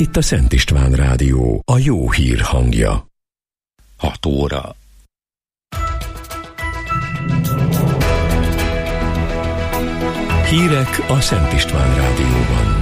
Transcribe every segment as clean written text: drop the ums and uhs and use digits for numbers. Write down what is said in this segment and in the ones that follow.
Itt a Szent István Rádió, a jó hír hangja. 6 óra. Hírek a Szent István Rádióban.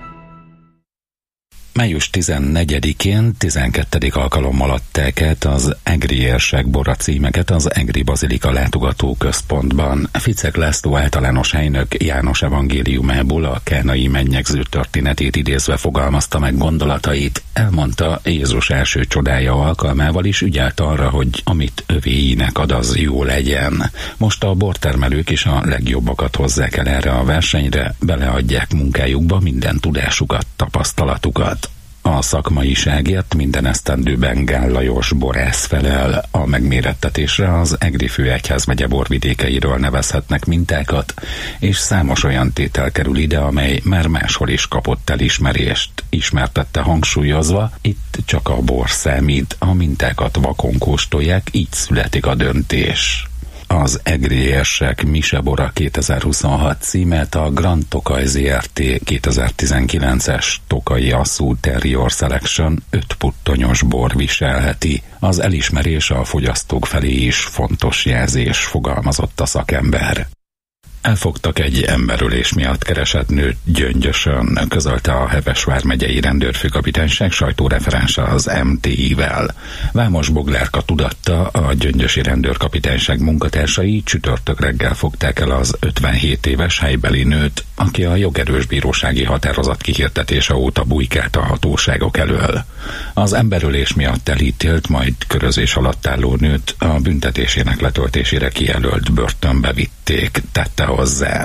Május 14-én 12. alkalommal adták át az egri érsek bora címeket az Egri Bazilika látogató központban. Ficek László általános helynök János evangéliumából a kánai mennyegző történetét idézve fogalmazta meg gondolatait. Elmondta, Jézus első csodája alkalmával is ügyelt arra, hogy amit övéinek ad, az jó legyen. Most a bortermelők is a legjobbakat hozzák el erre a versenyre, beleadják munkájukba minden tudásukat, tapasztalatukat. A szakmaiságért minden esztendőben Gál Lajos borász felel. A megmérettetésre az Egri főegyházmegye borvidékeiről nevezhetnek mintákat, és számos olyan tétel kerül ide, amely már máshol is kapott elismerést. Ismertette hangsúlyozva, itt csak a bor számít, a mintákat vakon kóstolják, így születik a döntés. Az Egri érsek Misebora 2026 címet a Grand Tokaj Zrt. 2019-es Tokai Asszú Terrier Selection 5 puttonyos bor viselheti. Az elismerés a fogyasztók felé is fontos jelzés, fogalmazott a szakember. Elfogtak egy emberölés miatt keresett nőt Gyöngyösön, közölte a Heves vármegyei rendőrfőkapitányság sajtóreferense az MTI-vel. Vámos Boglárka tudatta, a gyöngyösi rendőrkapitányság munkatársai csütörtök reggel fogták el az 57 éves helybeli nőt, aki a jogerős bírósági határozat kihirdetése óta bujkált a hatóságok elől. Az emberölés miatt elítélt, majd körözés alatt álló nőt a büntetésének letöltésére kijelölt börtönbe vitték, tette hozzá.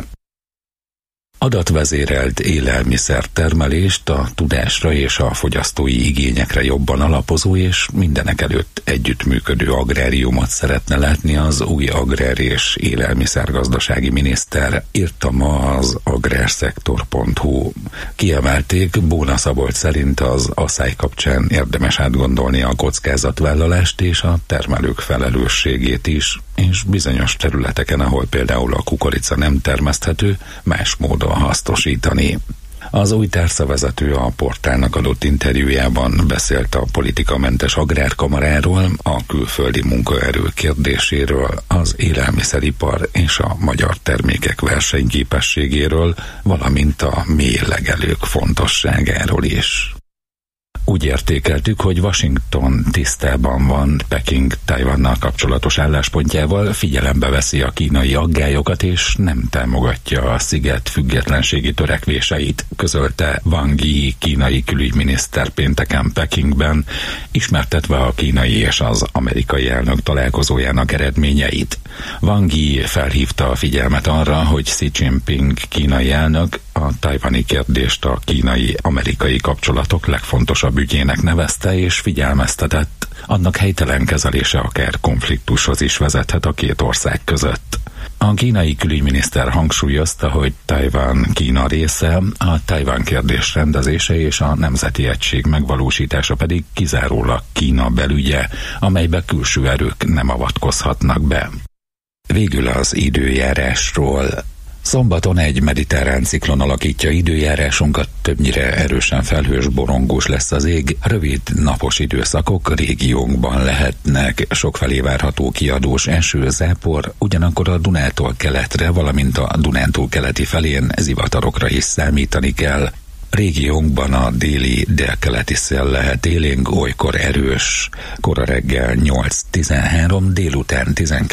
Adatvezérelt élelmiszertermelést a tudásra és a fogyasztói igényekre jobban alapozó és mindenekelőtt együttműködő agráriumot szeretne látni az új agrár- és élelmiszergazdasági miniszter, írta ma az agrárszektor.hu. Kiemelték, Bóna Szabolcs szerint az asszály kapcsán érdemes átgondolni a kockázatvállalást és a termelők felelősségét is, és bizonyos területeken, ahol például a kukorica nem termeszthető, más módon hasznosítani. Az új társzavezető a portálnak adott interjújában beszélt a politikamentes agrárkamaráról, a külföldi munkaerő kérdéséről, az élelmiszeripar és a magyar termékek versenyképességéről, valamint a mély legelők fontosságáról is. Úgy értékeltük, hogy Washington tisztában van Peking Tajvannal kapcsolatos álláspontjával, figyelembe veszi a kínai aggályokat és nem támogatja a sziget függetlenségi törekvéseit, közölte Wang Yi kínai külügyminiszter pénteken Pekingben, ismertetve a kínai és az amerikai elnök találkozójának eredményeit. Wang Yi felhívta a figyelmet arra, hogy Xi Jinping kínai elnök a tajvani kérdést a kínai-amerikai kapcsolatok legfontosabb ügyének nevezte és figyelmeztetett, annak helytelen kezelése akár konfliktushoz is vezethet a két ország között. A kínai külügyminiszter hangsúlyozta, hogy Tajvan Kína része, a Tajvan kérdés rendezése és a nemzeti egység megvalósítása pedig kizárólag Kína belügye, amelybe külső erők nem avatkozhatnak be. Végül az időjárásról. Szombaton egy mediterrán ciklon alakítja időjárásunkat, többnyire erősen felhős, borongós lesz az ég, rövid napos időszakok régiónkban lehetnek, sokfelé várható kiadós eső, zápor, ugyanakkor a Dunától keletre, valamint a Dunántúl keleti felén zivatarokra is számítani kell. Régiónkban a déli délkeleti szél lehet élénk, olykor erős. Kora reggel 8-13, délután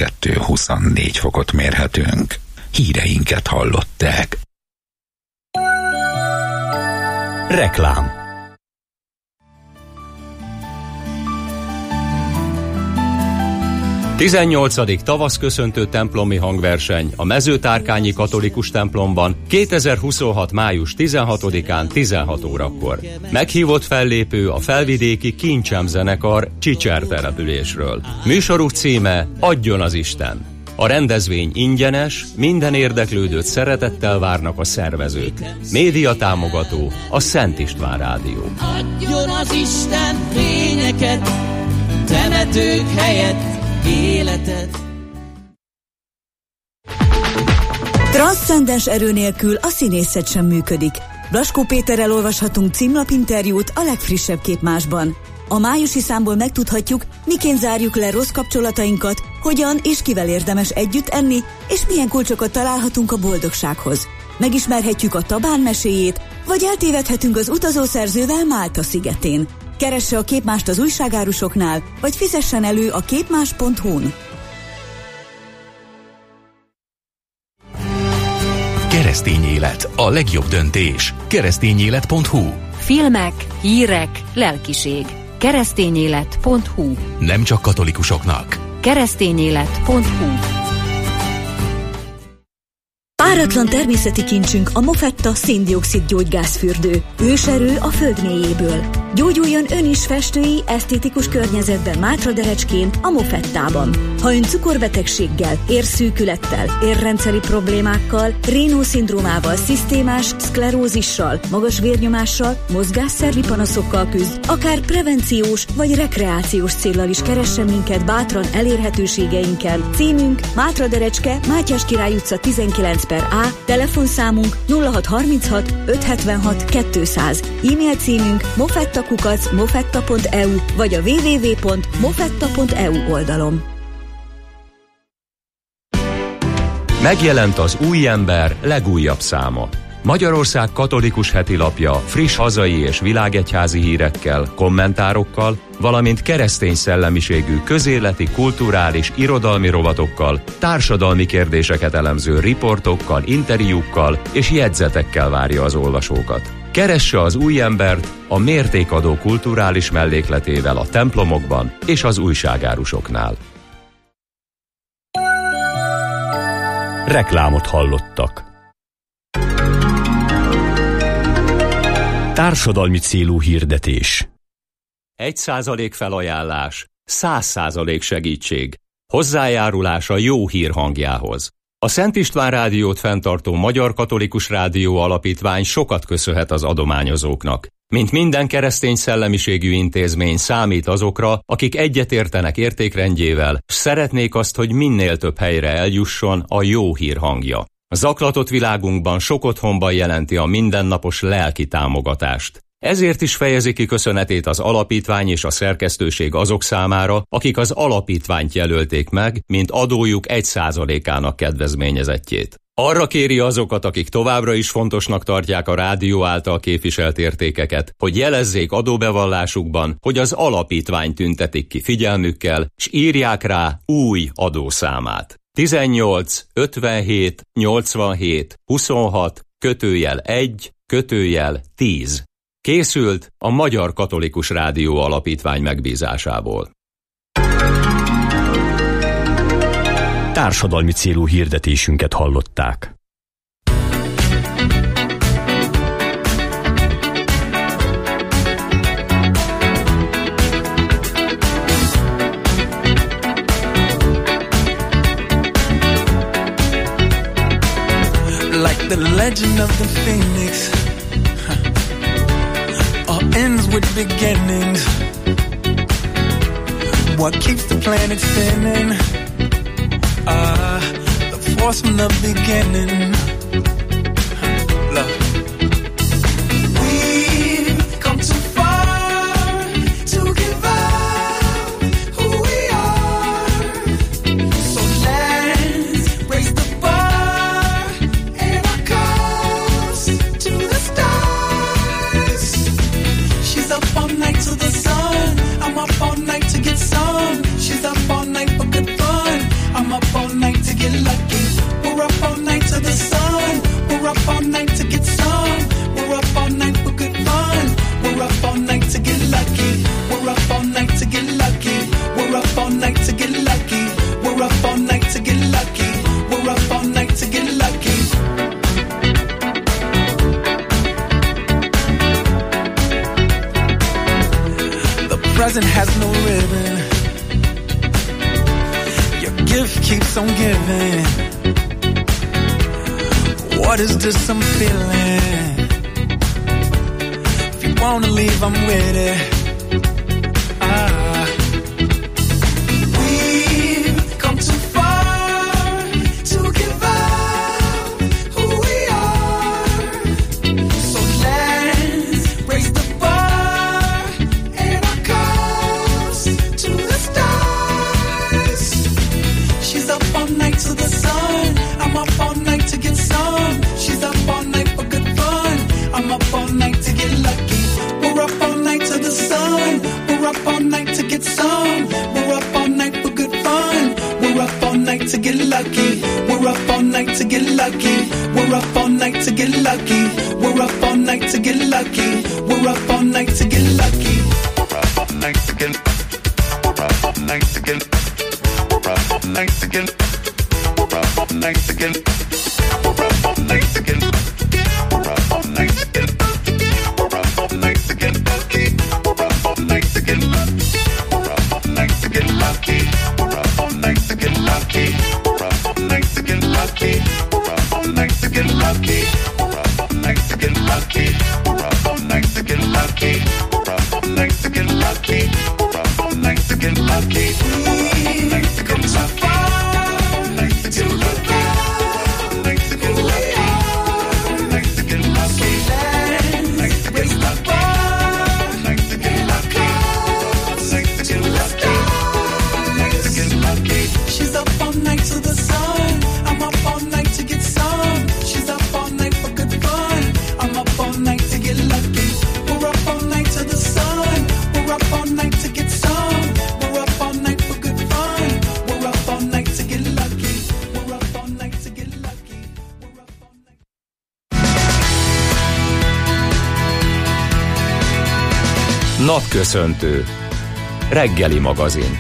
12-24 fokot mérhetünk. Híreinket hallották. Reklám. – 18. tavaszköszöntő templomi hangverseny a Mezőtárkányi katolikus templomban 2026. május 16-án 16 órakor. Meghívott fellépő a felvidéki Kincsem zenekar Csicser településről. Műsoruk címe Adjon az Isten. A rendezvény ingyenes, minden érdeklődőt szeretettel várnak a szervezők. Média támogató a Szent István Rádió. Adjon az Isten fényeket, temetők helyett életet. Transzcendens erő nélkül a színészet sem működik. Blaskó Péterrel olvashatunk címlapinterjút a legfrissebb Képmásban. A májusi számból megtudhatjuk, miként zárjuk le rossz kapcsolatainkat, hogyan és kivel érdemes együtt enni, és milyen kulcsokat találhatunk a boldogsághoz. Megismerhetjük a Tabán meséjét, vagy eltévedhetünk az utazószerzővel Málta szigetén. Keresse a Képmást az újságárusoknál, vagy fizessen elő a képmás.hu-n. Keresztény élet, a legjobb döntés. Keresztényélet.hu. Filmek, hírek, lelkiség. Keresztényélet.hu. Nem csak katolikusoknak. Keresztényélet.hu. Páratlan természeti kincsünk a Mofetta szén-dioxid gyógygázfürdő. Őserő a föld mélyéből. Gyógyuljon ön is festői, esztétikus környezetben Mátraderecskén, a Mofettában. Ha ön cukorbetegséggel, érszűkülettel, érrendszeri problémákkal, Raynaud-szindrómával, szisztémás szklerózissal, magas vérnyomással, mozgásszervi panaszokkal küzd, akár prevenciós vagy rekreációs céllal is keressen minket bátran elérhetőségeinken. Címünk Mátraderecske, Mátyás Király utca 19/A, telefonszámunk 0636 576 200, e-mail címünk mofetta@mofetta.eu vagy a www.mofetta.eu oldalon. Megjelent az Új Ember legújabb száma. Magyarország katolikus hetilapja friss hazai és világegyházi hírekkel, kommentárokkal, valamint keresztény szellemiségű közéleti, kulturális, irodalmi rovatokkal, társadalmi kérdéseket elemző riportokkal, interjúkkal és jegyzetekkel várja az olvasókat. Keresse az Új Embert a mértékadó kulturális mellékletével a templomokban és az újságárusoknál. Reklámot hallottak. Társadalmi célú hirdetés. 1% felajánlás, 100% segítség. Hozzájárulás a jó hír hangjához. A Szent István Rádiót fenntartó Magyar Katolikus Rádió Alapítvány sokat köszönhet az adományozóknak. Mint minden keresztény szellemiségű intézmény számít azokra, akik egyetértenek értékrendjével, s szeretnék azt, hogy minél több helyre eljusson a jó hír hangja. A zaklatott világunkban sok otthonban jelenti a mindennapos lelki támogatást. Ezért is fejezi ki köszönetét az alapítvány és a szerkesztőség azok számára, akik az alapítványt jelölték meg, mint adójuk 1%-ának kedvezményezettjét. Arra kéri azokat, akik továbbra is fontosnak tartják a rádió által képviselt értékeket, hogy jelezzék adóbevallásukban, hogy az alapítvány tüntetik ki figyelmükkel, s írják rá új adószámát. 18 57 87 26 /1 /10. Készült a Magyar Katolikus Rádió Alapítvány megbízásából. Társadalmi célú hirdetésünket hallották. Like the legend of the phoenix, all ends with beginnings. What keeps the planet spinning? The force from the beginning. Look. We've come too far to give up who we are. So let's raise the bar and our cups to the stars. She's up all night to the sun. I'm up all night to get some. She's up all night for good fun. I'm up all night to get lucky. We're up all night to the sun. We're up all night to get some. We're up all night for good fun. We're up all night to get lucky. We're up all night to get lucky. We're up all night to get lucky. We're up all night to get lucky. We're up all night to get lucky. The present has no ribbon. Gift keeps on giving. What is this I'm feeling? If you wanna leave, I'm with it. We've come too far to give up who we are. So to get lucky. We're up all night to get lucky. We're up all night to get lucky. We're up all night to get lucky. We're up all night to get lucky. We're up all night to get. We're up all night to get. We're up all night to get. We're up all night to get. We're up all night to get. We're up all night to get. We're up all night to get lucky. We're up all night to get lucky. We're up all night to get lucky. We're up all night to get lucky. We're up all night to get lucky. We're up all night to get lucky. We're up all night to get lucky. We're up all night to get lucky. We're up all night to get lucky. We're up all night to get lucky. We've come so far to look back who we are. To get lucky. Let's raise the bar and our clothes to the stars. To get lucky. She's up all night to the sun. I'm up all night to get some. She's up all night for good fun. I'm up all night to get lucky. We're up all night to the sun. We're up all night to get some. We're up all night for good fun. We're up all night to get lucky. We're up all night to get lucky. We're up all night. Napköszöntő. Reggeli magazin.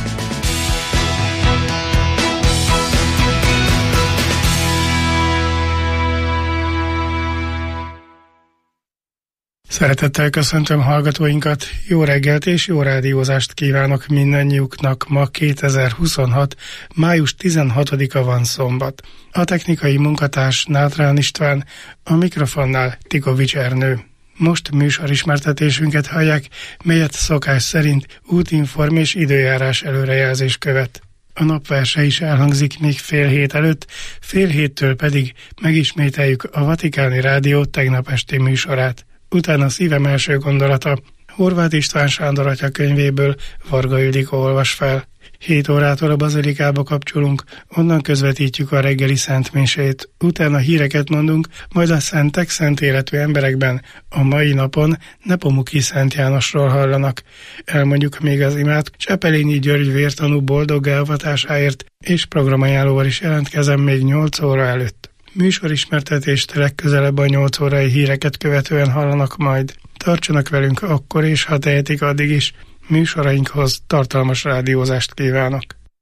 Szeretettel köszöntöm hallgatóinkat, jó reggelt és jó rádiózást kívánok mindannyiuknak. Ma 2026. május 16-a van, szombat. A technikai munkatárs Nátrán István, a mikrofonnál Tikovics Ernő. Most műsorismertetésünket hallják, melyet szokás szerint útinform és időjárás előrejelzés követ. A napverse is elhangzik még fél hét előtt, fél héttől pedig megismételjük a Vatikáni Rádió tegnap esti műsorát. Utána szívem első gondolata Horváth István Sándor atya könyvéből Varga Ildikó olvas fel. 7 órától a bazilikába kapcsolunk, onnan közvetítjük a reggeli szentmisét, utána híreket mondunk, majd a szentek, szent életű emberekben a mai napon Nepomuki Szent Jánosról hallanak. Elmondjuk még az imát Csepelényi György vértanú boldog elvatásáért, és programajánlóval is jelentkezem még 8 óra előtt. Műsorismertetést legközelebb a 8 órai híreket követően hallanak majd. Tartsanak velünk akkor és ha tehetik addig is. Műsorainkhoz tartalmas rádiózást kívánok.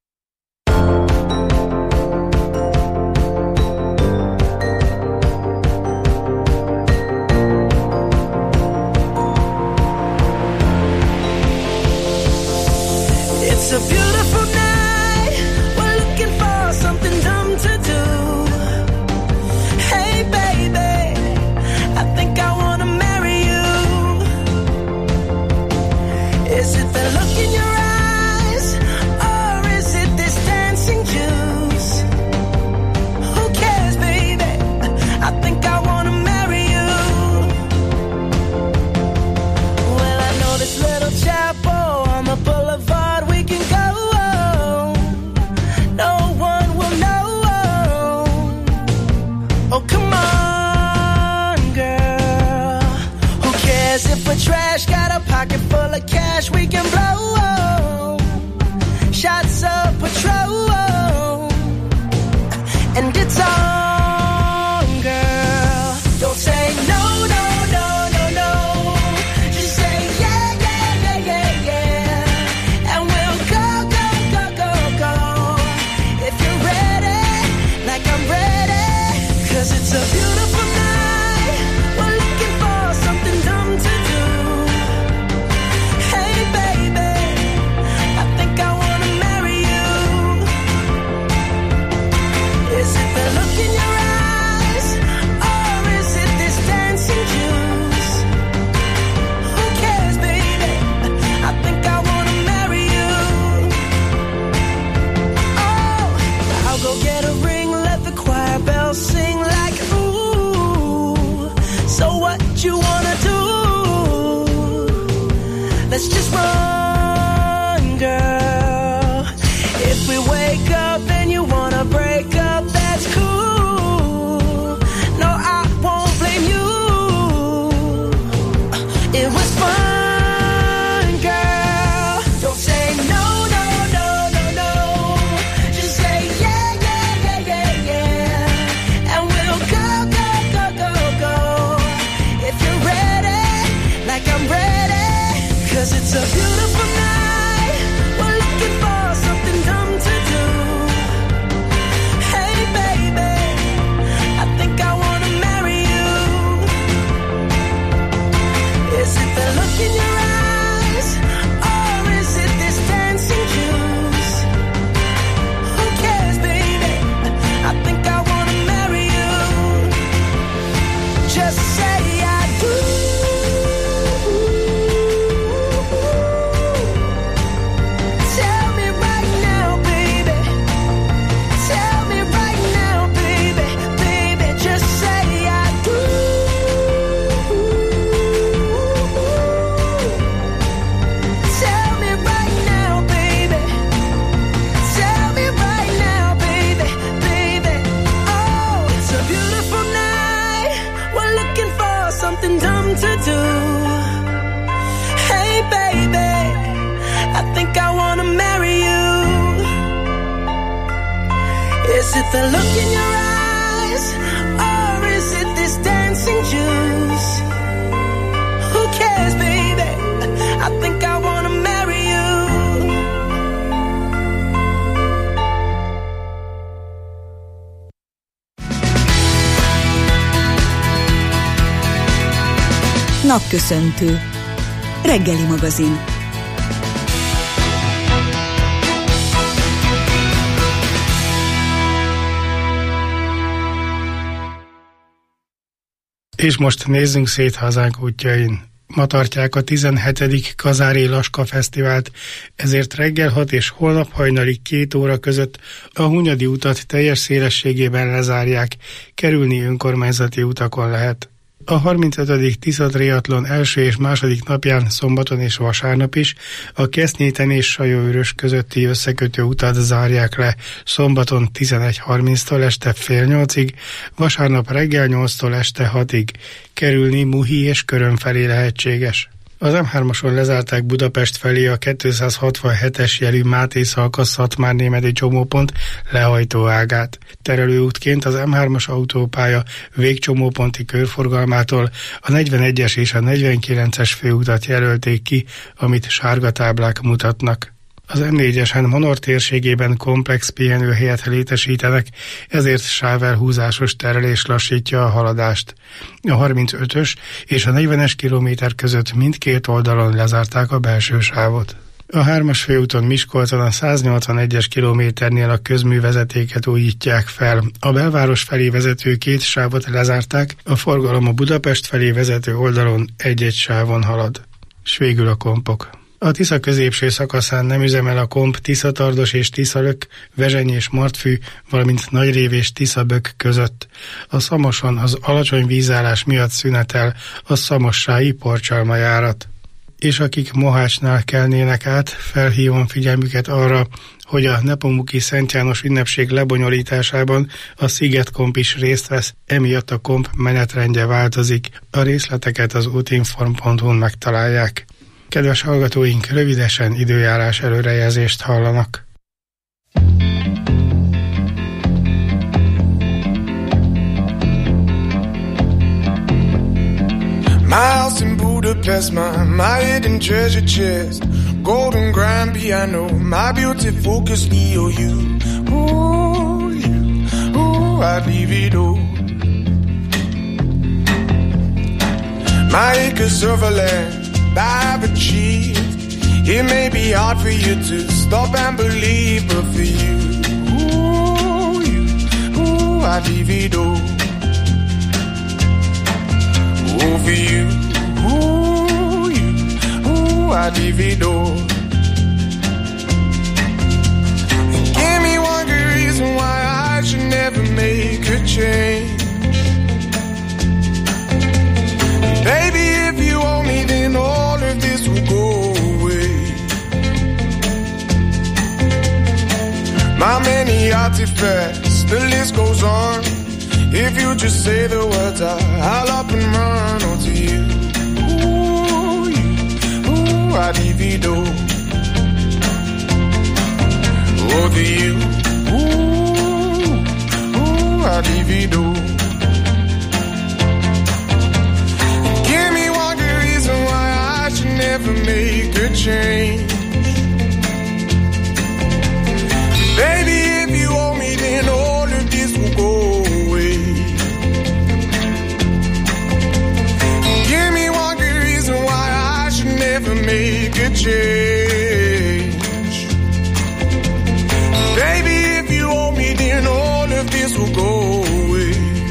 It's a beautiful night. We're looking for something dumb to do. Hey baby, I think I wanna marry you. Is it the look in your eyes, or is it this dancing juice? Who cares, baby? I think I wanna marry you. Well, I know this little chapel on the boulevard we can go. No one will know. Oh, come on, girl. Who cares if we're trash? Got a pocket full of cash we can blow. Shots of Patrol, and it's on, girl. Don't say no, no, no, no, no. Just say yeah, yeah, yeah, yeah, yeah. And we'll go, go, go, go, go. If you're ready, like I'm ready. 'Cause it's a beautiful night. We're looking for something dumb to do. Hey baby, I think I wanna marry you. Is it the look in your eyes, or is it this dancing juice? Who cares, baby? I think I wanna marry you. Oh, I'll go get a ring, let the choir bells sing like ooh. So what you wanna do? Let's just run, girl. If we wake up and you wanna break up, that's cool. No, I won't blame you. It was fun, girl. Don't say no, no, no, no, no. Just say yeah, 'cause it's a beautiful night. We're looking for something dumb to do. Hey baby, I think I wanna marry you. Is it the look in your eyes, or is it this dancing juice? Who cares, baby? I think I wanna marry you. Just say I do. Tell me right now, baby. Tell me right now, baby. Baby, just say I do. Tell me right now, baby. Tell me right now, baby. Baby, oh, it's a beautiful night. We're looking for something dumb to do. Hey baby, I think I wanna marry you. Is it the look in your eyes, or is it this dancing juice? Who cares, baby? I think I wanna marry you. Napköszöntő. Reggeli magazin. És most nézzünk szét hazánk útjain. Ma tartják a 17. Kazári Laska Fesztivált, ezért reggel 6 és holnap hajnalig 2 óra között a Hunyadi utat teljes szélességében lezárják, kerülni önkormányzati utakon lehet. A 35. Tisza triatlon első és második napján, szombaton és vasárnap is a Kesznyéten és Sajóörös közötti összekötő utat zárják le, szombaton 11:30-tól este fél 8-ig, vasárnap reggel 8-tól este 6-ig. Kerülni Muhi és Körön felé lehetséges. Az M3-ason lezárták Budapest felé a 267-es jelű Máté Szalka-Szatmár-Németi csomópont lehajtó ágát. Terelőútként az M3-as autópálya végcsomóponti körforgalmától a 41-es és a 49-es főutat jelölték ki, amit sárga táblák mutatnak. Az M4-esen Manor térségében komplex pihenőhelyet létesítenek, ezért sávelhúzásos terelés lassítja a haladást. A 35-ös és a 40-es kilométer között mindkét oldalon lezárták a belső sávot. A 3-as főúton Miskolcon a 181-es kilométernél a közművezetéket újítják fel. A belváros felé vezető 2 sávot lezárták, a forgalom a Budapest felé vezető oldalon egy-egy sávon halad. S végül a kompok. A Tisza középső szakaszán nem üzemel a komp Tiszatardos és Tiszalök, Vezseny és Martfű, valamint Nagyrév és Tiszabök között. A Szamoson az alacsony vízállás miatt szünetel a szamossái Porcsalma járat. És akik Mohácsnál kelnének át, felhívom figyelmüket arra, hogy a Nepomuki Szent János ünnepség lebonyolításában a Szigetkomp is részt vesz, emiatt a komp menetrendje változik. A részleteket az útinform.hu-n megtalálják. Kedves hallgatóink, rövidesen időjárás előrejelzést hallanak. My house in Budapest, my hidden treasure chest, golden grand piano, my beauty focus, you. Ooh, I'd leave it all. My acres of land I've achieved. It may be hard for you to stop and believe, but for you, I'd leave it all. Oh, for you, I'd leave it all. And give me one good reason why I should never make a change. Baby, if you owe me, then all of this will go away. My many artifacts, the list goes on. If you just say the words, I'll up and run onto you. I'd leave it all. Oh, to you. I'd leave it all. never make a change. Baby, if you owe me, then all of this will go away. Give me one good reason why I should never make a change. Baby, if you owe me, then all of this will go away.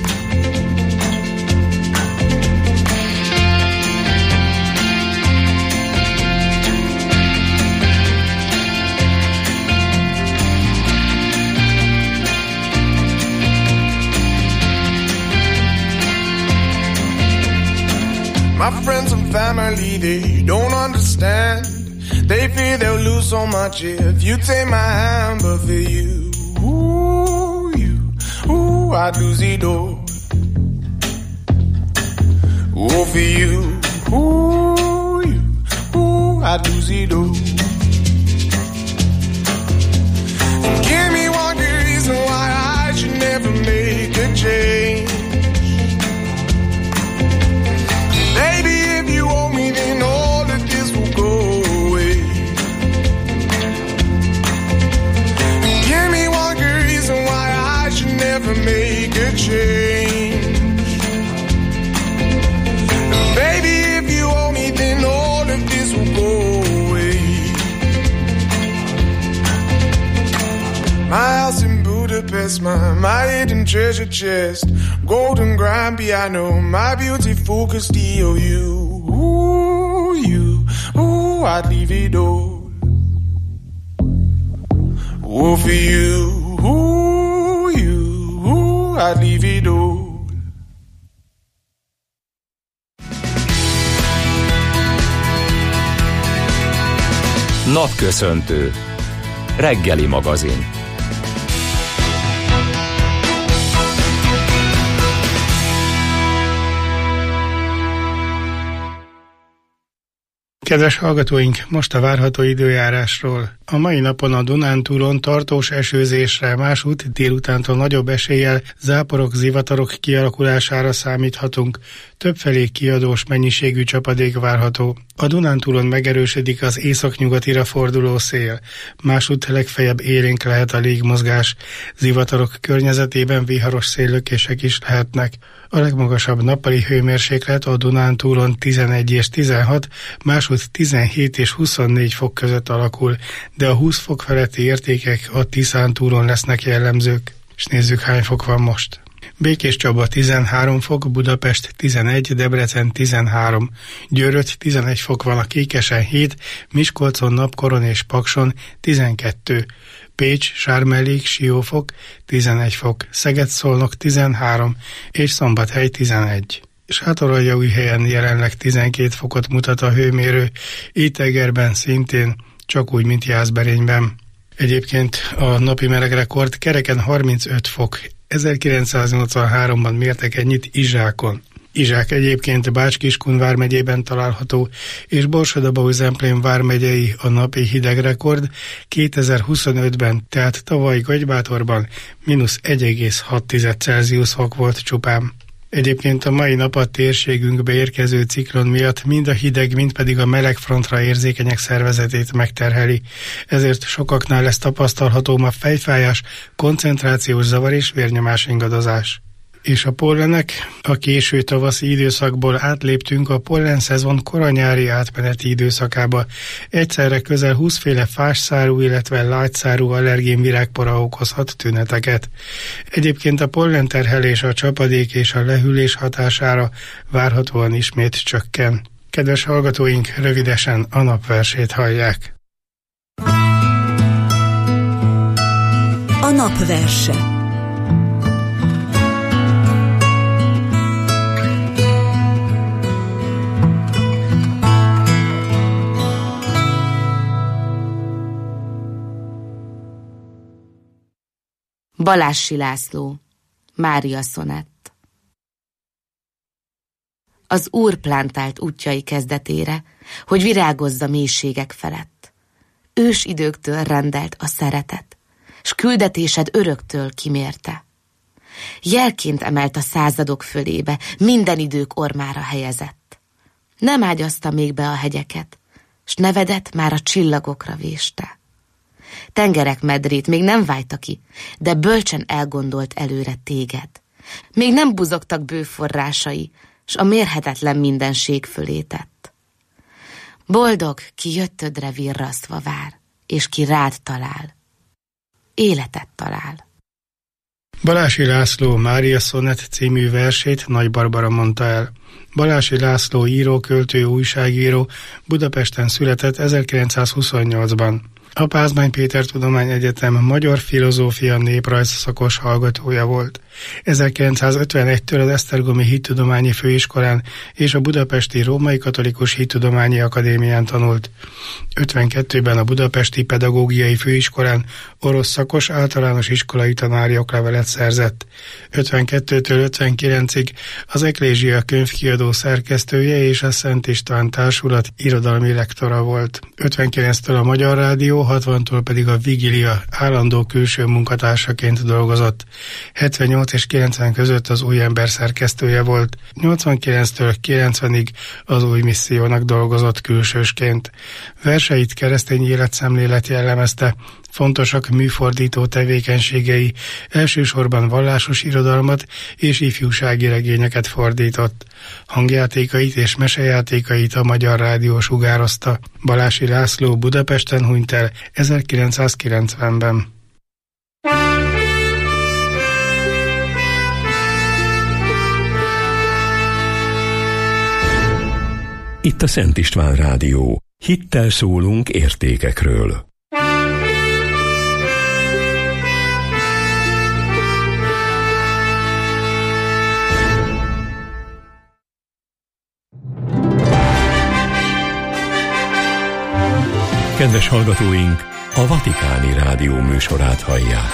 My friends and family, they don't understand. They fear they'll lose so much if you take my hand. But for you, I'd lose it all. Oh, for you, I'd lose it all. Give me one good reason why I should never make a change. Baby, if you owe me, then all of this will go away. Give me one good reason why I should never make a change. Baby, if you owe me, then all of this will go away. My house in Budapest, my hidden treasure chest, golden grand piano, my beauty focus, EOU. I'd leave it all. Oh, for you, I'd leave it all. Napköszöntő. Reggeli magazin. Kedves hallgatóink, most a várható időjárásról. A mai napon a Dunántúlon tartós esőzésre, másút délutántól nagyobb eséllyel záporok, zivatarok kialakulására számíthatunk. Többfelé kiadós mennyiségű csapadék várható. A Dunántúlon megerősödik az északnyugatira forduló szél. Másút legfeljebb élénk lehet a légmozgás. Zivatarok környezetében viharos széllökések is lehetnek. A legmagasabb nappali hőmérséklet a Dunántúlon 11 és 16, másút 17 és 24 fok között alakul, de a 20 fok feletti értékek a Tiszántúlon lesznek jellemzők. És nézzük, hány fok van most. Békéscsaba 13 fok, Budapest 11, Debrecen 13, Győrött 11 fok van, a Kékesen 7, Miskolcon, Napkoron és Pakson 12, Pécs, Sármellék, Siófok 11 fok, Szeged-Szolnok 13 és Szombathely 11. Sátoraljaújhelyen jelenleg 12 fokot mutat a hőmérő, Étegerben szintén, csak úgy, mint Jászberényben. Egyébként a napi melegrekord kereken 35 fok. 1983-ban mértek ennyit Izsákon. Izsák egyébként Bács-Kiskun vármegyében található, és Borsod-Abaúj-Zemplén vármegyei a napi hidegrekord 2025-ben, tehát tavaly Gagybátorban -1,6 Celsius fok volt csupán. Egyébként a mai nap a térségünkbe érkező ciklon miatt mind a hideg, mind pedig a meleg frontra érzékenyek szervezetét megterheli. Ezért sokaknál lesz tapasztalható ma fejfájás, koncentrációs zavar és vérnyomás ingadozás. És a pollenek, a késő tavaszi időszakból átléptünk a pollenszezon koranyári átmeneti időszakába. Egyszerre közel 20 féle fásszárú, illetve lágyszárú allergén virágpora okozhat tüneteket. Egyébként a pollenterhelés, a csapadék és a lehűlés hatására várhatóan ismét csökken. Kedves hallgatóink, rövidesen a napversét hallják. A napverse. Balázsi László, Mária szonett. Az Úr plántált útjai kezdetére, hogy virágozza mélységek felett. Ős időktől rendelt a szeretet, s küldetésed öröktől kimérte. Jelként emelt a századok fölébe, minden idők ormára helyezett. Nem ágyazta még be a hegyeket, s nevedet már a csillagokra véste. Tengerek medrét még nem vájta ki, de bölcsen elgondolt előre téged. Még nem buzogtak bőforrásai, s a mérhetetlen mindenség fölé tett. Boldog, ki jöttödre virrasztva vár, és ki rád talál. Életet talál. Balási László Mária Szonett című versét Nagy Barbara mondta el. Balási László író, költő, újságíró, Budapesten született 1928-ban. A Pázmány Péter Tudományegyetem magyar filozófia néprajz szakos hallgatója volt. 1951-től az Esztergomi Hittudományi Főiskolán és a budapesti Római Katolikus Hittudományi Akadémián tanult. 52-ben a Budapesti Pedagógiai Főiskolán orosz szakos általános iskolai tanári oklevelet szerzett. 52-től 59-ig az Eklézsia könyvkiadó szerkesztője és a Szent István Társulat irodalmi lektora volt. 59-től a Magyar Rádió, 60-tól pedig a Vigilia állandó külső munkatársaként dolgozott. 78 és 90 között az Új Ember szerkesztője volt. 89-től 90-ig az Új Missziónak dolgozott külsősként. Verseit keresztény életszemlélet jellemezte, fontosak műfordító tevékenységei, elsősorban vallásos irodalmat és ifjúsági regényeket fordított. Hangjátékait és mesejátékait a Magyar Rádió sugározta. Balási László Budapesten hunyt el 1990-ben. Itt a Szent István Rádió. Hittel szólunk értékekről. Kedves hallgatóink, a Vatikáni Rádió műsorát hallják.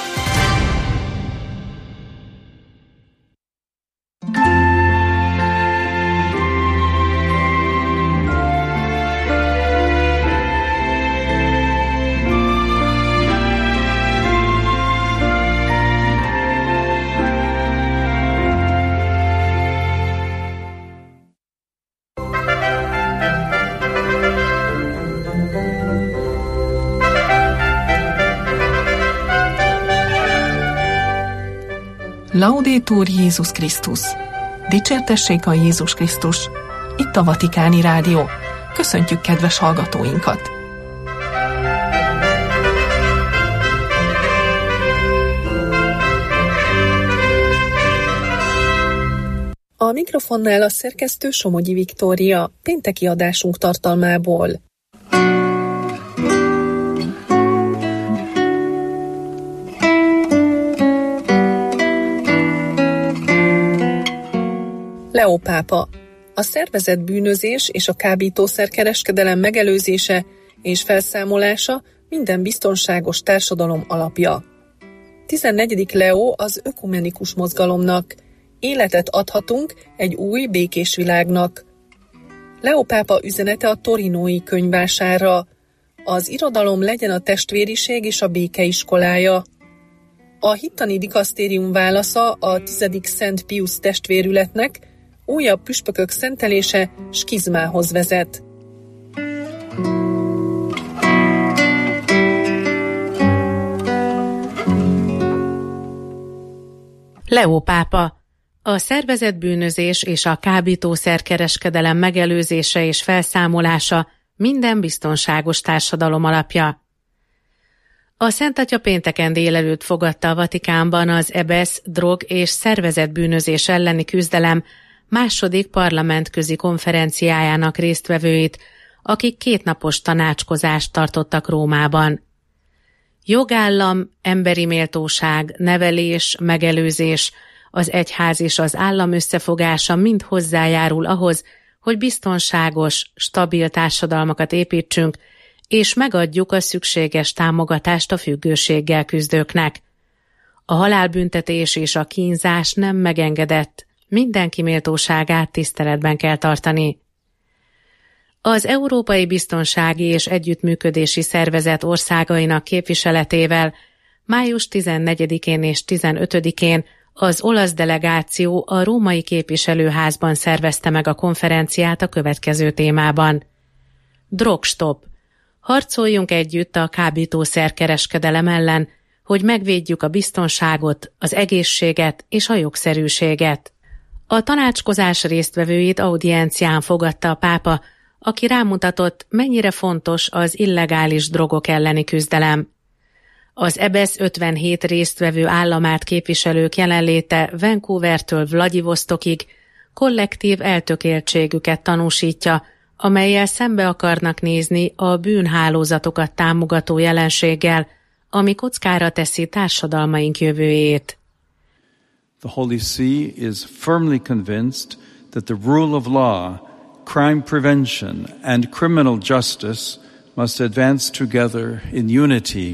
Laudetur Jézus Krisztus! Dicsértessék a Jézus Krisztus! Itt a Vatikáni Rádió. Köszöntjük kedves hallgatóinkat! A mikrofonnál a szerkesztő Somogyi Viktória, pénteki adásunk tartalmából. Leó pápa. A szervezett bűnözés és a kábítószerkereskedelem megelőzése és felszámolása minden biztonságos társadalom alapja. 14. Leó az ökumenikus mozgalomnak. Életet adhatunk egy új, békés világnak. Leó pápa üzenete a torinói könyvvásárra. Az irodalom legyen a testvériség és a béke iskolája. A hittani dikasztérium válasza a 10. Szent Piusz testvérületnek, újabb püspökök szentelése skizmához vezet. Leó pápa. A szervezett bűnözés és a kábítószerkereskedelem megelőzése és felszámolása minden biztonságos társadalom alapja. A Szent Atya pénteken délelőtt fogadta a Vatikánban az EBESZ drog- és szervezett bűnözés elleni küzdelem második parlamentközi konferenciájának résztvevőit, akik 2 napos tanácskozást tartottak Rómában. Jogállam, emberi méltóság, nevelés, megelőzés, az egyház és az állam összefogása mind hozzájárul ahhoz, hogy biztonságos, stabil társadalmakat építsünk, és megadjuk a szükséges támogatást a függőséggel küzdőknek. A halálbüntetés és a kínzás nem megengedett, mindenki méltóságát tiszteletben kell tartani. Az Európai Biztonsági és Együttműködési Szervezet országainak képviseletével május 14-én és 15-én az olasz delegáció a római képviselőházban szervezte meg a konferenciát a következő témában. Drogstop. Harcoljunk együtt a kábítószerkereskedelem ellen, hogy megvédjük a biztonságot, az egészséget és a jogszerűséget. A tanácskozás résztvevőit audiencián fogadta a pápa, aki rámutatott, mennyire fontos az illegális drogok elleni küzdelem. Az EBESZ 57 résztvevő államát képviselők jelenléte Vancouvertől Vladivostokig kollektív eltökéltségüket tanúsítja, amellyel szembe akarnak nézni a bűnhálózatokat támogató jelenséggel, ami kockára teszi társadalmaink jövőjét. The Holy See is firmly convinced that the rule of law, crime prevention and criminal justice must advance together in unity.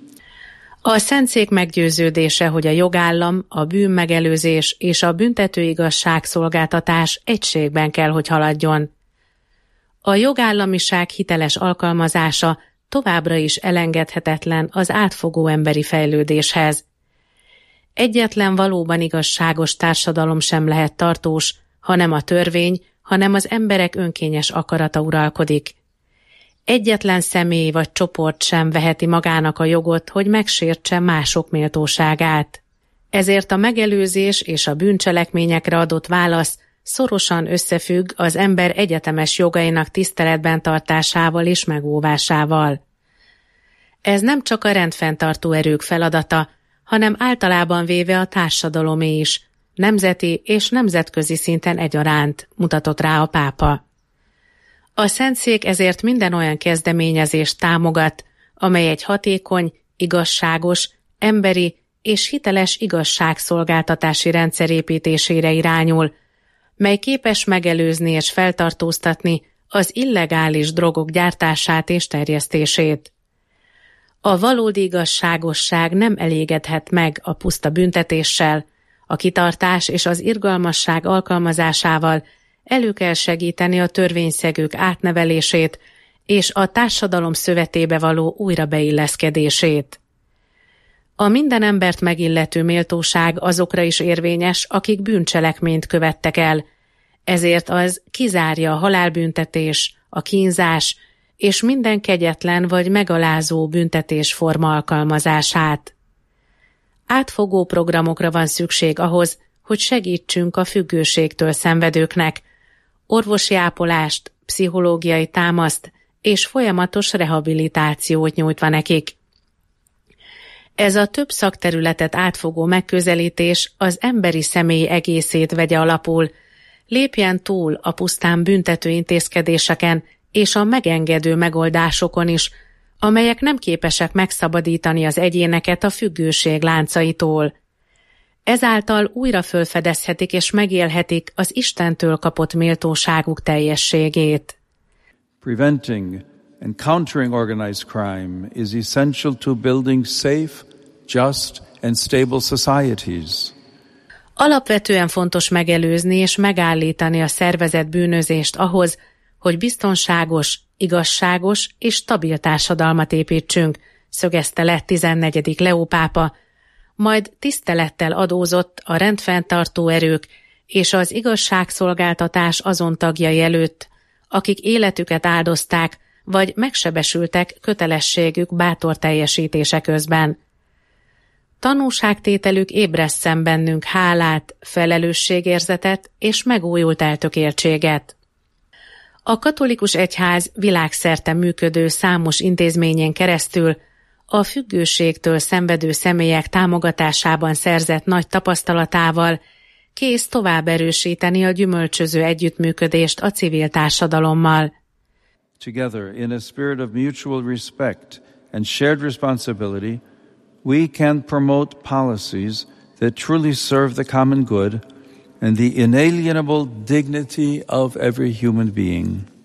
A Szentszék meggyőződése, hogy a jogállam, a bűnmegelőzés és a büntetőigazságszolgáltatás egységben kell, hogy haladjon. A jogállamiság hiteles alkalmazása továbbra is elengedhetetlen az átfogó emberi fejlődéshez. Egyetlen valóban igazságos társadalom sem lehet tartós, ha nem a törvény, hanem az emberek önkényes akarata uralkodik. Egyetlen személy vagy csoport sem veheti magának a jogot, hogy megsértse mások méltóságát. Ezért a megelőzés és a bűncselekményekre adott válasz szorosan összefügg az ember egyetemes jogainak tiszteletben tartásával és megóvásával. Ez nem csak a rendfenntartó erők feladata, hanem általában véve a társadalomé is, nemzeti és nemzetközi szinten egyaránt, mutatott rá a pápa. A Szentszék ezért minden olyan kezdeményezést támogat, amely egy hatékony, igazságos, emberi és hiteles igazságszolgáltatási rendszer építésére irányul, mely képes megelőzni és feltartóztatni az illegális drogok gyártását és terjesztését. A valódi igazságosság nem elégedhet meg a puszta büntetéssel, a kitartás és az irgalmasság alkalmazásával elő kell segíteni a törvényszegők átnevelését és a társadalom szövetébe való újrabeilleszkedését. A minden embert megillető méltóság azokra is érvényes, akik bűncselekményt követtek el, ezért az kizárja a halálbüntetés, a kínzás és minden kegyetlen vagy megalázó büntetésforma alkalmazását. Átfogó programokra van szükség ahhoz, hogy segítsünk a függőségtől szenvedőknek, orvosi ápolást, pszichológiai támaszt és folyamatos rehabilitációt nyújtva nekik. Ez a több szakterületet átfogó megközelítés az emberi személy egészét vegye alapul, lépjen túl a pusztán büntető intézkedéseken és a megengedő megoldásokon is, amelyek nem képesek megszabadítani az egyéneket a függőség láncaitól. Ezáltal újra fölfedezhetik és megélhetik az Istentől kapott méltóságuk teljességét. Preventing and countering organized crime is essential to building safe, just and stable societies. Alapvetően fontos megelőzni és megállítani a szervezett bűnözést ahhoz, hogy biztonságos, igazságos és stabil társadalmat építsünk, szögezte le 14. Leó pápa, majd tisztelettel adózott a rendfenntartó erők és az igazságszolgáltatás azon tagjai előtt, akik életüket áldozták, vagy megsebesültek kötelességük bátor teljesítése közben. Tanúságtételük ébresszen bennünk hálát, felelősségérzetet és megújult eltökéltséget. A katolikus egyház világszerte működő számos intézményen keresztül a függőségtől szenvedő személyek támogatásában szerzett nagy tapasztalatával kész tovább erősíteni a gyümölcsöző együttműködést a civil társadalommal. Together, in a spirit of mutual respect and shared responsibility, we can promote policies that truly serve the common good and the inalienable dignity of every human being.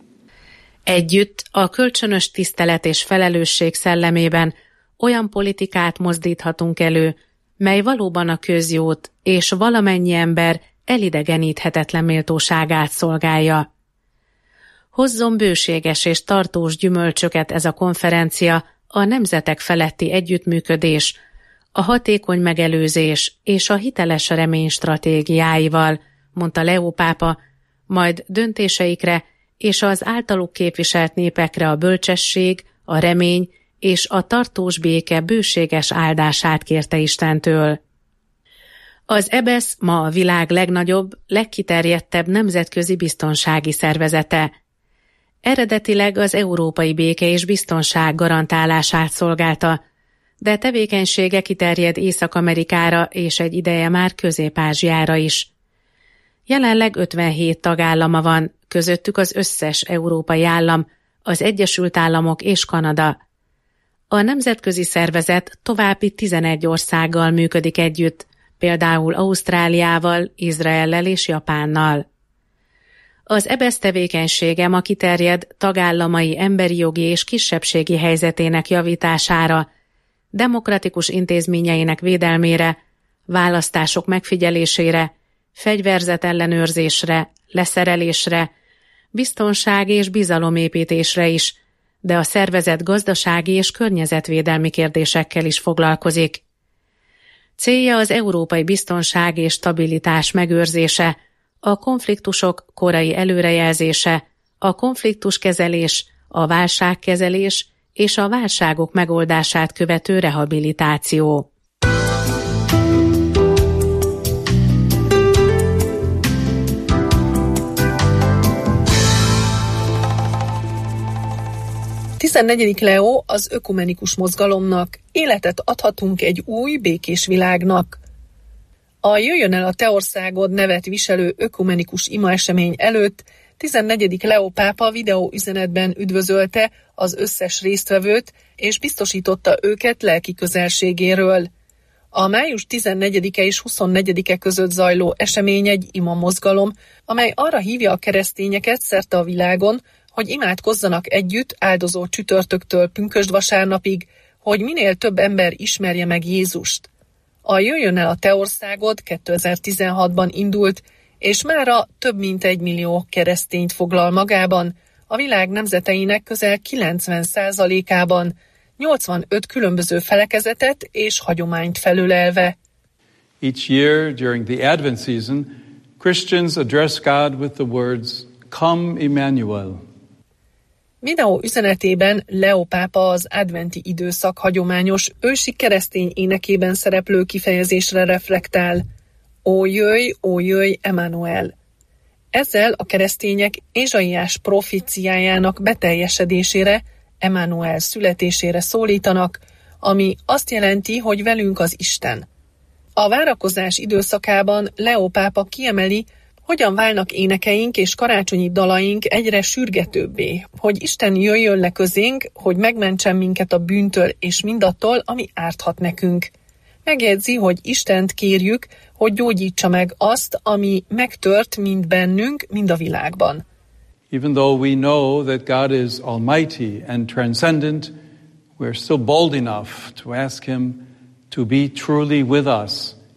Együtt a kölcsönös tisztelet és felelősség szellemében olyan politikát mozdíthatunk elő, mely valóban a közjót és valamennyi ember elidegeníthetetlen méltóságát szolgálja. Hozzon bőséges és tartós gyümölcsöket ez a konferencia a nemzetek feletti együttműködés, a hatékony megelőzés és a hiteles remény stratégiáival, mondta Leó pápa, majd döntéseikre és az általuk képviselt népekre a bölcsesség, a remény és a tartós béke bőséges áldását kérte Istentől. Az EBESZ ma a világ legnagyobb, legkiterjedtebb nemzetközi biztonsági szervezete. Eredetileg az európai béke és biztonság garantálását szolgálta, de tevékenysége kiterjed Észak-Amerikára és egy ideje már Közép-Ázsiára is. Jelenleg 57 tagállama van, közöttük az összes európai állam, az Egyesült Államok és Kanada. A nemzetközi szervezet további 11 országgal működik együtt, például Ausztráliával, Izraellel és Japánnal. Az EBESZ tevékenysége ma kiterjed tagállamai emberi jogi és kisebbségi helyzetének javítására, demokratikus intézményeinek védelmére, választások megfigyelésére, fegyverzet ellenőrzésre, leszerelésre, biztonság és bizalomépítésre is, de a szervezet gazdasági és környezetvédelmi kérdésekkel is foglalkozik. Célja az európai biztonság és stabilitás megőrzése, a konfliktusok korai előrejelzése, a konfliktuskezelés, a válságkezelés és a válságok megoldását követő rehabilitáció. A 14. Leo az ökumenikus mozgalomnak, életet adhatunk egy új, békés világnak. A Jöjjön el a te országod nevet viselő ökumenikus imaesemény előtt 14. Leo pápa videóüzenetben üdvözölte az összes résztvevőt, és biztosította őket lelki közelségéről. A május 14-e és 24-e között zajló esemény egy ima mozgalom, amely arra hívja a keresztényeket szerte a világon, hogy imádkozzanak együtt áldozó csütörtöktől pünkösdvasárnapig, hogy minél több ember ismerje meg Jézust. A Jöjjön el a te országod 2016-ban indult, és mára több mint 1 millió keresztényt foglal magában, a világ nemzeteinek közel 90%-ában, 85 különböző felekezetet és hagyományt felölelve. Each year during the Advent season, Christians address God with the words, "Come Emmanuel." Videó üzenetében Leo pápa az adventi időszak hagyományos ősi keresztény énekében szereplő kifejezésre reflektál. Ó jöjj, Emmanuel! Ezzel a keresztények Ézsaiás proféciájának beteljesedésére, Emmanuel születésére szólítanak, ami azt jelenti, hogy velünk az Isten. A várakozás időszakában Leo pápa kiemeli, hogyan válnak énekeink és karácsonyi dalaink egyre sürgetőbbé, hogy Isten jöjjön le közénk, hogy megmentsen minket a bűntől és mindattól, ami árthat nekünk. Megjegyzi, hogy Istent kérjük, hogy gyógyítsa meg azt, ami megtört mind bennünk, mind a világban. Even though we know that God is almighty and transcendent, we're still bold enough to ask him to be truly with us,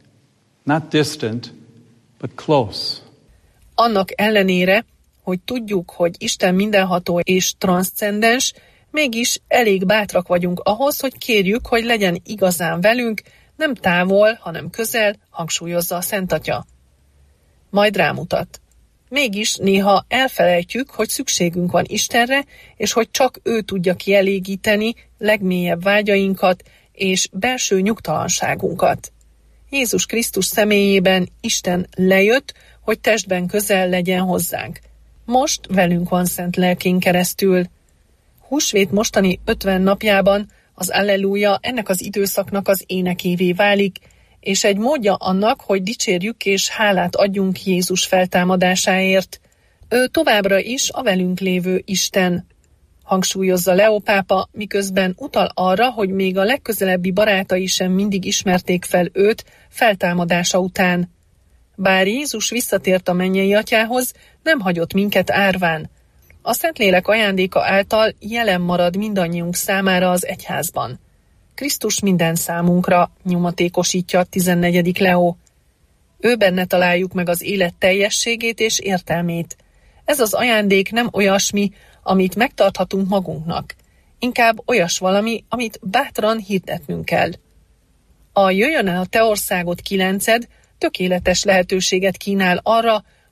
not distant, but close. Annak ellenére, hogy tudjuk, hogy Isten mindenható és transzcendens, mégis elég bátrak vagyunk ahhoz, hogy kérjük, hogy legyen igazán velünk, nem távol, hanem közel, hangsúlyozza a Szent Atya. Majd rámutat. Mégis néha elfelejtjük, hogy szükségünk van Istenre, és hogy csak ő tudja kielégíteni legmélyebb vágyainkat és belső nyugtalanságunkat. Jézus Krisztus személyében Isten lejött, hogy testben közel legyen hozzánk. Most velünk van Szent Lelkén keresztül. Húsvét mostani 50 napjában az Alleluja ennek az időszaknak az énekévé válik, és egy módja annak, hogy dicsérjük és hálát adjunk Jézus feltámadásáért. Ő továbbra is a velünk lévő Isten, hangsúlyozza Leo pápa, miközben utal arra, hogy még a legközelebbi barátai sem mindig ismerték fel őt feltámadása után. Bár Jézus visszatért a mennyei atyához, nem hagyott minket árván. A Szentlélek ajándéka által jelen marad mindannyiunk számára az egyházban. Krisztus minden számunkra, nyomatékosítja 14. Leo. Ő benne találjuk meg az élet teljességét és értelmét. Ez az ajándék nem olyasmi, amit megtarthatunk magunknak. Inkább olyas valami, amit bátran hirdetnünk kell. A Jöjjön el a te országod 9. tökéletes lehetőséget kínál arra,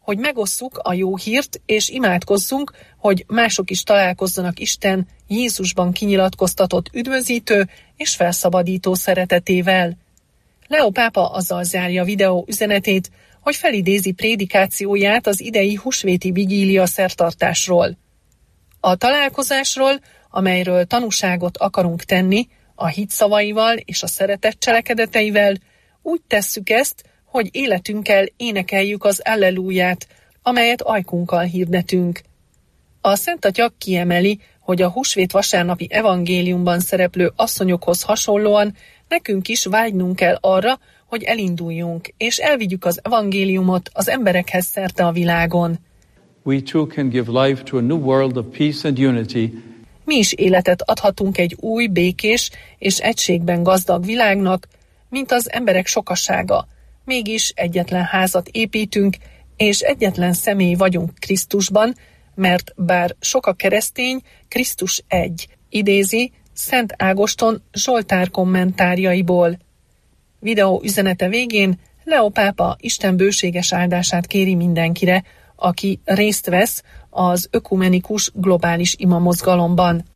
hogy megosszuk a jó hírt, és imádkozzunk, hogy mások is találkozzanak Isten Jézusban kinyilatkoztatott üdvözítő és felszabadító szeretetével. Leo pápa azzal zárja videó üzenetét, hogy felidézi prédikációját az idei húsvéti vigília szertartásról. A találkozásról, amelyről tanúságot akarunk tenni, a hit szavaival és a szeretet cselekedeteivel, úgy tesszük ezt, hogy életünkkel énekeljük az allelúját, amelyet ajkunkkal hirdetünk. A Szent Atya kiemeli, hogy a húsvét vasárnapi evangéliumban szereplő asszonyokhoz hasonlóan nekünk is vágynunk kell arra, hogy elinduljunk, és elvigyük az evangéliumot az emberekhez szerte a világon. We too can give life to a new world of peace and unity. Mi is életet adhatunk egy új, békés és egységben gazdag világnak, mint az emberek sokasága. Mégis egyetlen házat építünk, és egyetlen személy vagyunk Krisztusban, mert bár sok a keresztény, Krisztus egy, idézi Szent Ágoston Zsoltár kommentárjaiból. Videó üzenete végén Leo pápa Isten bőséges áldását kéri mindenkire, aki részt vesz az ökumenikus globális imamozgalomban.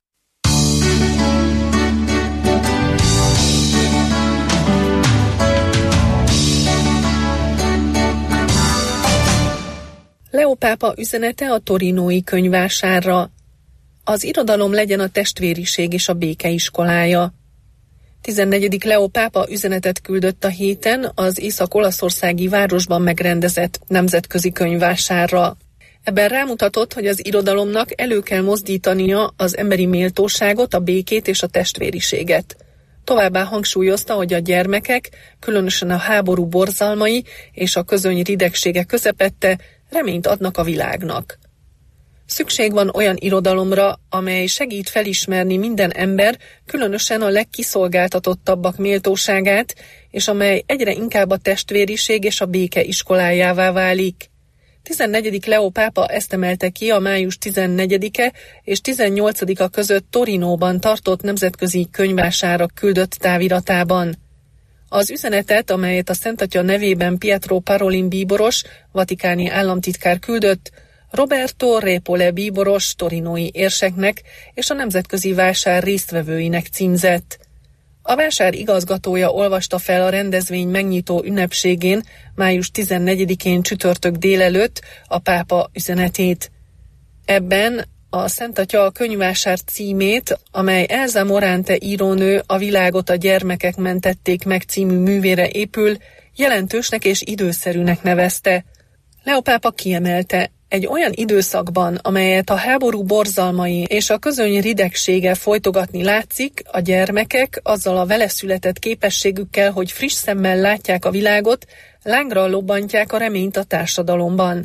Leo pápa üzenete a torinói könyvvásárra. Az irodalom legyen a testvériség és a béke iskolája. 14. Leo pápa üzenetet küldött a héten az észak-olaszországi városban megrendezett nemzetközi könyvvásárra. Ebben rámutatott, hogy az irodalomnak elő kell mozdítania az emberi méltóságot, a békét és a testvériséget. Továbbá hangsúlyozta, hogy a gyermekek, különösen a háború borzalmai és a közöny ridegsége közepette reményt adnak a világnak. Szükség van olyan irodalomra, amely segít felismerni minden ember, különösen a legkiszolgáltatottabbak méltóságát, és amely egyre inkább a testvériség és a béke iskolájává válik. 14. Leo pápa ezt emelte ki a május 14-e és 18-a között Torinóban tartott nemzetközi könyvvásárra küldött táviratában. Az üzenetet, amelyet a Szent Atya nevében Pietro Parolin bíboros, vatikáni államtitkár küldött, Roberto Repole bíboros, torinói érseknek és a nemzetközi vásár résztvevőinek címzett. A vásár igazgatója olvasta fel a rendezvény megnyitó ünnepségén, május 14-én csütörtök délelőtt a pápa üzenetét. Ebben a Szent Atya a könyvvásár címét, amely Elsa Morante írónő A világot a gyermekek mentették meg című művére épül, jelentősnek és időszerűnek nevezte. Leo pápa kiemelte, egy olyan időszakban, amelyet a háború borzalmai és a közöny ridegsége folytogatni látszik, a gyermekek azzal a vele született képességükkel, hogy friss szemmel látják a világot, lángra lobbantják a reményt a társadalomban.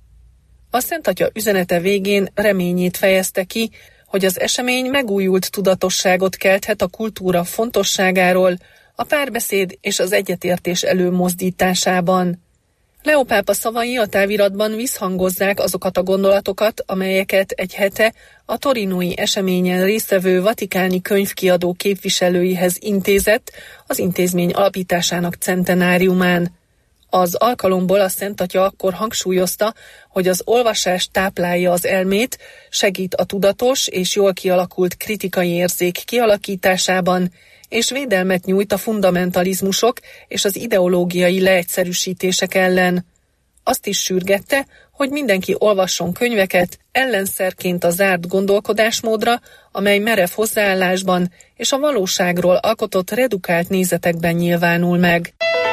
A Szent Atya üzenete végén reményét fejezte ki, hogy az esemény megújult tudatosságot kelthet a kultúra fontosságáról, a párbeszéd és az egyetértés előmozdításában. Leo pápa szavai a táviratban visszhangozzák azokat a gondolatokat, amelyeket egy hete a torinói eseményen résztvevő vatikáni könyvkiadó képviselőihez intézett az intézmény alapításának centenáriumán. Az alkalomból a Szent Atya akkor hangsúlyozta, hogy az olvasás táplálja az elmét, segít a tudatos és jól kialakult kritikai érzék kialakításában, és védelmet nyújt a fundamentalizmusok és az ideológiai leegyszerűsítések ellen. Azt is sürgette, hogy mindenki olvasson könyveket ellenszerként a zárt gondolkodásmódra, amely merev hozzáállásban és a valóságról alkotott redukált nézetekben nyilvánul meg.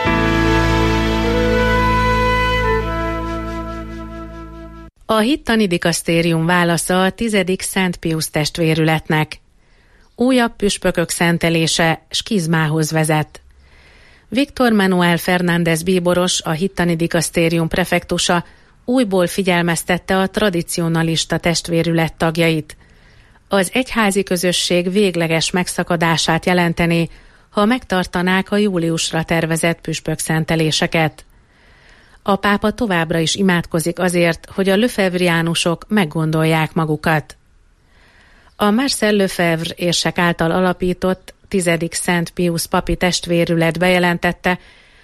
A hittani dikasztérium válasza a 10. Szent Piusz testvérületnek. Újabb püspökök szentelése skizmához vezet. Viktor Manuel Fernández bíboros, a hittani dikasztérium prefektusa újból figyelmeztette a tradicionalista testvérület tagjait. Az egyházi közösség végleges megszakadását jelenteni, ha megtartanák a júliusra tervezett püspökszenteléseket. A pápa továbbra is imádkozik azért, hogy a lefevriánusok meggondolják magukat. A Marcel Lefebvre érsek által alapított 10. Szent Piusz papi testvérület bejelentette,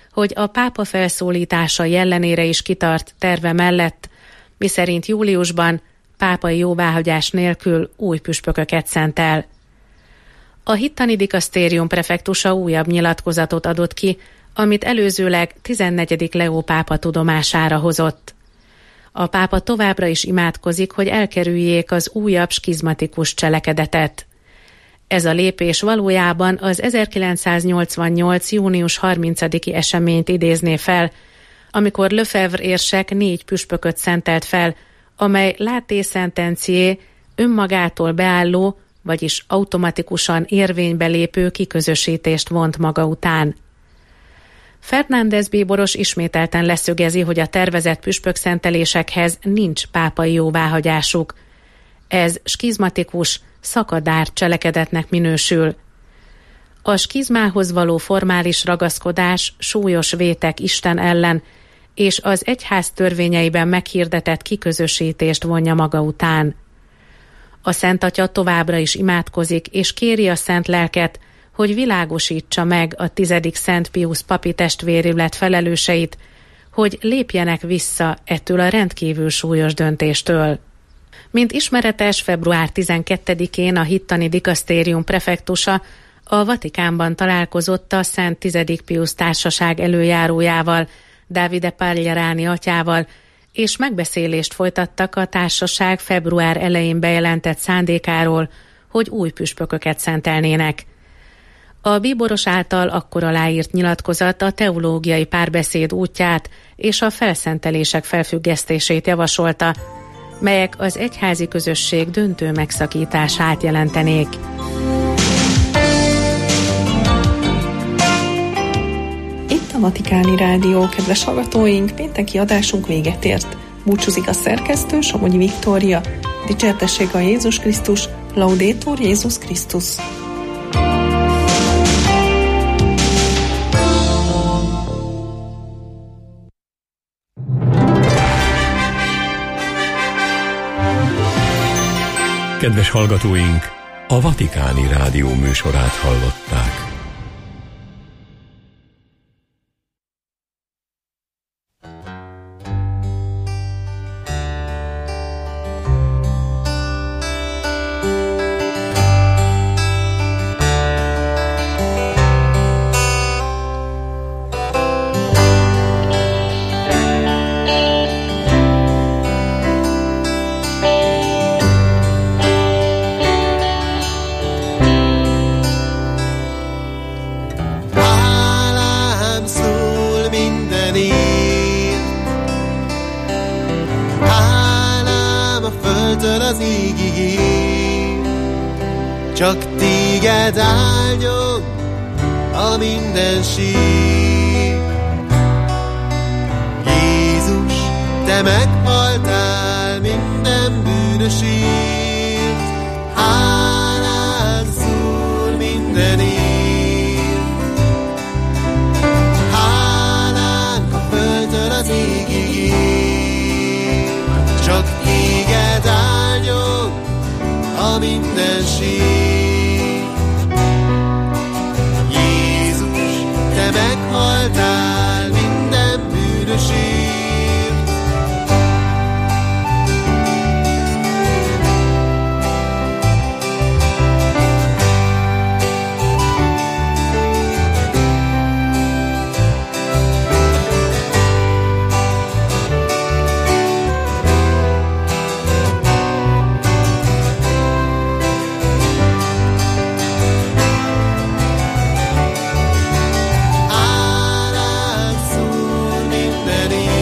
hogy a pápa felszólítása ellenére is kitart terve mellett, miszerint júliusban pápai jóváhagyás nélkül új püspököket szentel. A hittani dikasztérium prefektusa újabb nyilatkozatot adott ki, amit előzőleg 14. Leó pápa tudomására hozott. A pápa továbbra is imádkozik, hogy elkerüljék az újabb skizmatikus cselekedetet. Ez a lépés valójában az 1988. június 30-i eseményt idézné fel, amikor Lefebvre érsek 4 püspököt szentelt fel, amely láté sentencié önmagától beálló, vagyis automatikusan érvénybe lépő kiközösítést vont maga után. Fernández bíboros ismételten leszögezi, hogy a tervezett püspökszentelésekhez nincs pápai jóváhagyásuk. Ez skizmatikus, szakadár cselekedetnek minősül. A skizmához való formális ragaszkodás súlyos vétek Isten ellen, és az egyház törvényeiben meghirdetett kiközösítést vonja maga után. A Szent Atya továbbra is imádkozik, és kéri a Szent Lelket, hogy világosítsa meg a 10. Szent Piusz papi testvérület felelőseit, hogy lépjenek vissza ettől a rendkívül súlyos döntéstől. Mint ismeretes, február 12-én a hittani dikasztérium prefektusa a Vatikánban találkozott a Szent 10. Piusz társaság előjárójával, Davide Pagliarani atyával, és megbeszélést folytattak a társaság február elején bejelentett szándékáról, hogy új püspököket szentelnének. A bíboros által akkor aláírt nyilatkozat a teológiai párbeszéd útját és a felszentelések felfüggesztését javasolta, melyek az egyházi közösség döntő megszakítását jelentenék. Itt a Vatikáni Rádió, kedves hallgatóink, pénteki adásunk véget ért. Búcsúzik a szerkesztő, Somogyi Viktória. Dicsértessék a Jézus Krisztus, Laudetur Jézus Krisztus. Kedves hallgatóink, a Vatikáni Rádió műsorát hallották. Csak téged áldjon a mindenség. Jézus, te meghaltál minden bűnösért, hálát szól mindenért. Hálánk a földön az égig, csak téged áldjon a mindenség. Jézus, te meghaltál minden bűnösért. Hálát szól mindenért.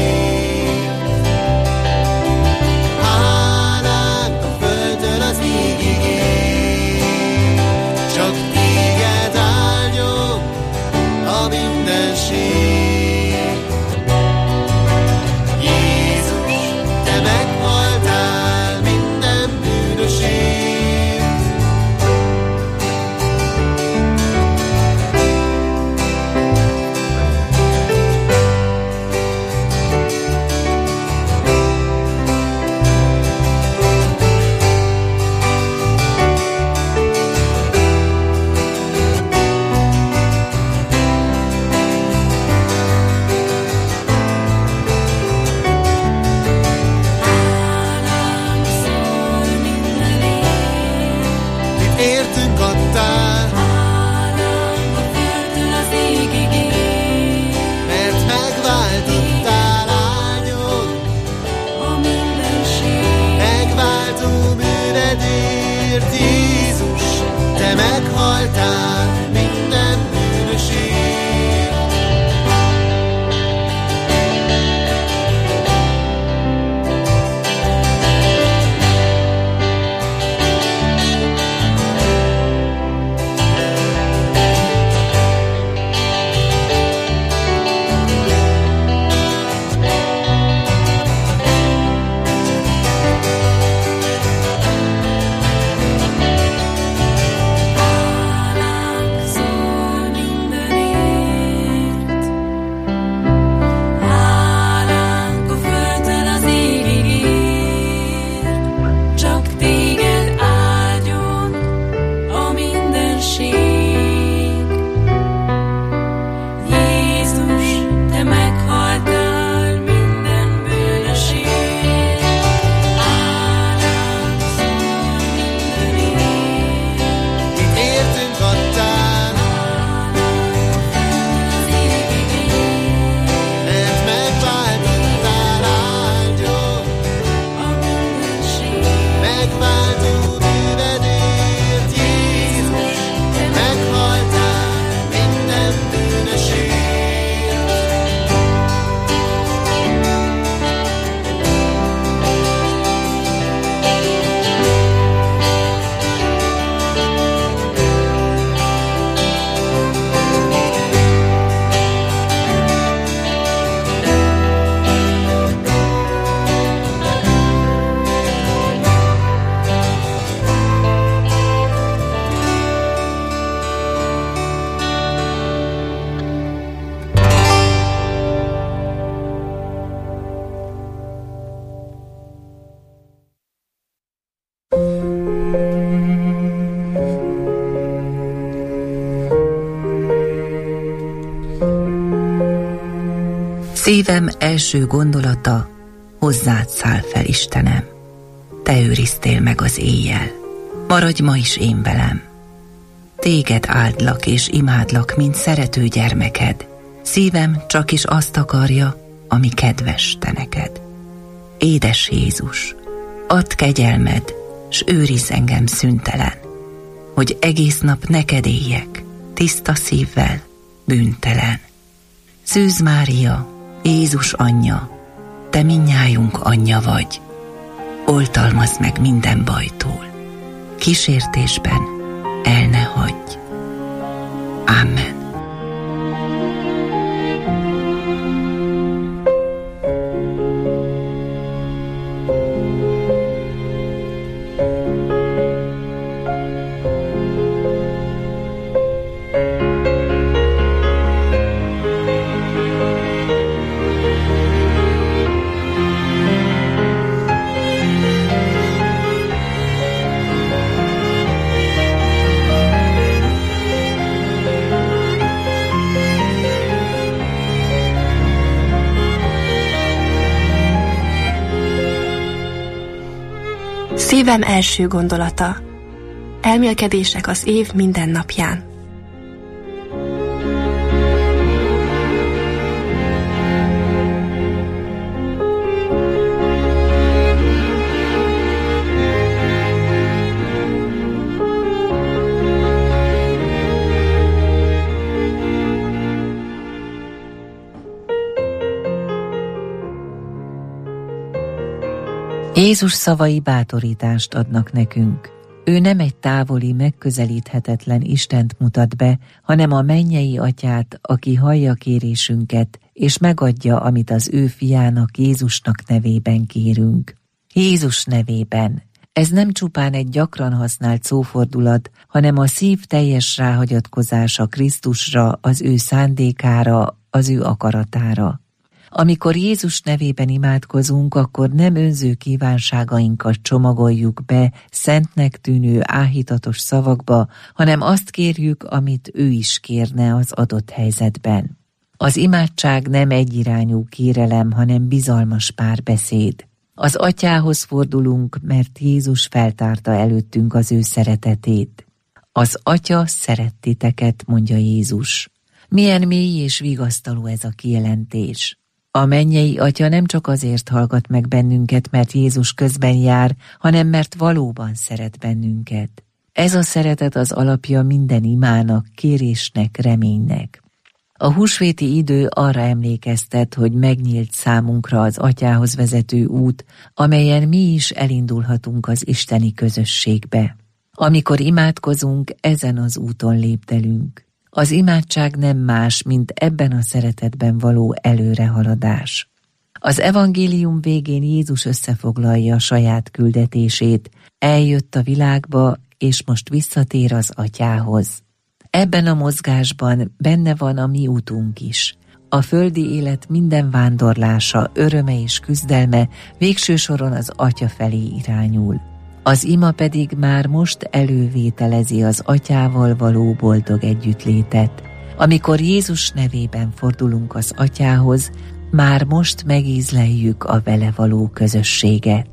értünk adtál, hálánk a földtől az égig ér, mert megváltottál áldjon, a mindenség. megváltó bűnedért, Jézus, te meghaltál minden bűnösért. Hálánk szól mindenért, hálánk a földtől az égig ér, csak téged áldjon a mindenség. Jézus, te meghaltál minden bűnösért, hálánk szól mindenért. Mit értünk adtál, mert megváltottál áldjon, megváltó bűnedért, Jézus, te meghaltál minden bűnösért. Szívem első gondolata, hozzád száll fel, Istenem. Te őriztél meg az éjjel, maradj ma is én velem. Téged áldlak és imádlak, mint szerető gyermeked. Szívem csak is azt akarja, ami kedves te neked. Édes Jézus, add kegyelmed, s őrizz engem szüntelen, hogy egész nap neked éljek, tiszta szívvel, bűntelen. Szűz Mária, Jézus anyja, te mindnyájunk anyja vagy, oltalmazd meg minden bajtól, kísértésben el ne hagyj. Amen. Szívem első gondolata. Elmélkedések az év minden napján. Jézus szavai bátorítást adnak nekünk. Ő nem egy távoli, megközelíthetetlen Istent mutat be, hanem a mennyei Atyát, aki hallja kérésünket, és megadja, amit az ő fiának, Jézusnak nevében kérünk. Jézus nevében. Ez nem csupán egy gyakran használt szófordulat, hanem a szív teljes ráhagyatkozása Krisztusra, az ő szándékára, az ő akaratára. Amikor Jézus nevében imádkozunk, akkor nem önző kívánságainkat csomagoljuk be szentnek tűnő áhítatos szavakba, hanem azt kérjük, amit ő is kérne az adott helyzetben. Az imádság nem egyirányú kérelem, hanem bizalmas párbeszéd. Az Atyához fordulunk, mert Jézus feltárta előttünk az ő szeretetét. Az Atya szeret titeket, mondja Jézus. Milyen mély és vigasztaló ez a kijelentés. A mennyei Atya nem csak azért hallgat meg bennünket, mert Jézus közben jár, hanem mert valóban szeret bennünket. Ez a szeretet az alapja minden imának, kérésnek, reménynek. A húsvéti idő arra emlékeztet, hogy megnyílt számunkra az Atyához vezető út, amelyen mi is elindulhatunk az isteni közösségbe. Amikor imádkozunk, ezen az úton lépdelünk. Az imádság nem más, mint ebben a szeretetben való előrehaladás. Az evangélium végén Jézus összefoglalja a saját küldetését, eljött a világba, és most visszatér az Atyához. Ebben a mozgásban benne van a mi útunk is. A földi élet minden vándorlása, öröme és küzdelme végső soron az Atya felé irányul. Az ima pedig már most elővételezi az Atyával való boldog együttlétet. Amikor Jézus nevében fordulunk az Atyához, már most megízleljük a vele való közösséget.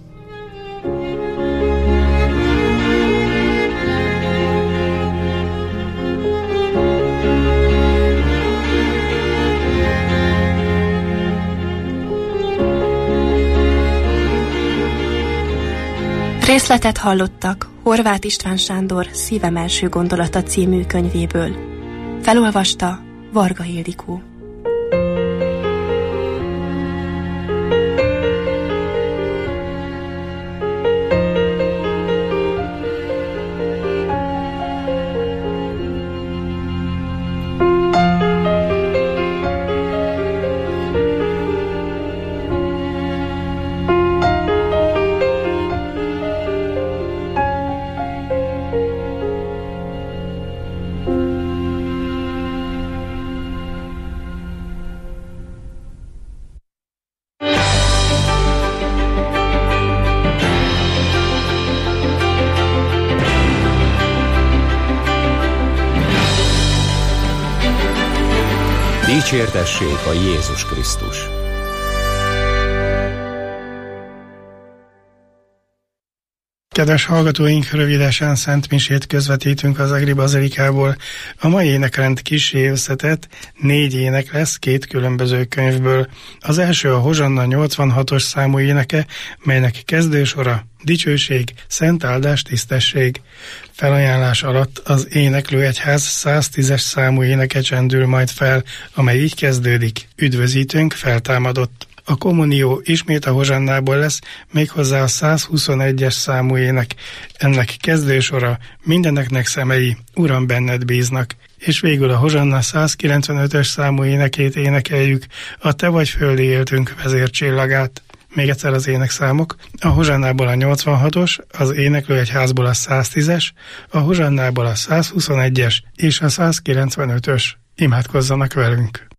Részletet hallottak Horváth István Sándor Szívem első gondolata című könyvéből. Felolvasta Varga Ildikó. Dicsértessék a Jézus Krisztus! Kedves hallgatóink, rövidesen Szent Misét közvetítünk az Egri Bazilikából. A mai énekrend kissé összetett, 4 ének lesz 2 különböző könyvből. Az első a Hozsanna 86-os számú éneke, melynek kezdősora dicsőség, szent áldás, tisztesség. Felajánlás alatt az Éneklőegyház 110-es számú éneke csendül majd fel, amely így kezdődik: Üdvözítőnk feltámadott. A kommunió ismét a Hozsannából lesz, méghozzá a 121-es számú ének. Ennek kezdősora mindeneknek szemei, Uram, benned bíznak. És végül a Hozsanna 195-ös számú énekét énekeljük, a Te vagy földi éltünk vezércsillagát. Még egyszer az énekszámok: a Hozsannából a 86-os, az Éneklőegyházból a 110-es, a Hozsannából a 121-es és a 195-ös. Imádkozzanak velünk!